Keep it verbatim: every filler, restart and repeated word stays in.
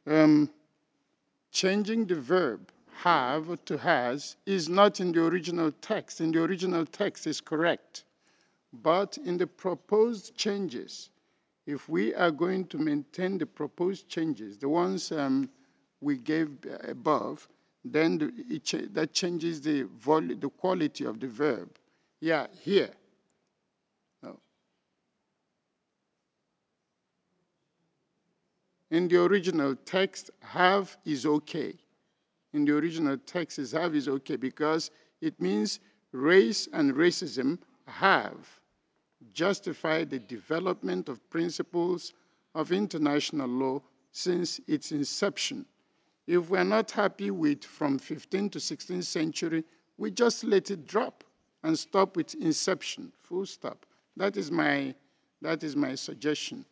Um, changing the verb have to has is not in the original text. In the original text is correct. But in the proposed changes, if we are going to maintain the proposed changes, the ones um, we gave above, then the, it ch that changes the, the quality of the verb. Yeah, here. No. In the original text, have is okay. In the original text, is have is okay because it means race and racism have justified the development of principles of international law since its inception. If we're not happy with from fifteenth to sixteenth century, we just let it drop and stop with inception, full stop. That is my, that is my suggestion.